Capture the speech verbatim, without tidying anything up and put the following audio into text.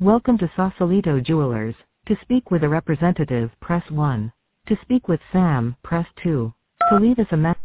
Welcome to Sausalito Jewelers. To speak with a representative, press one. To speak with Sam, press two. To leave us a message.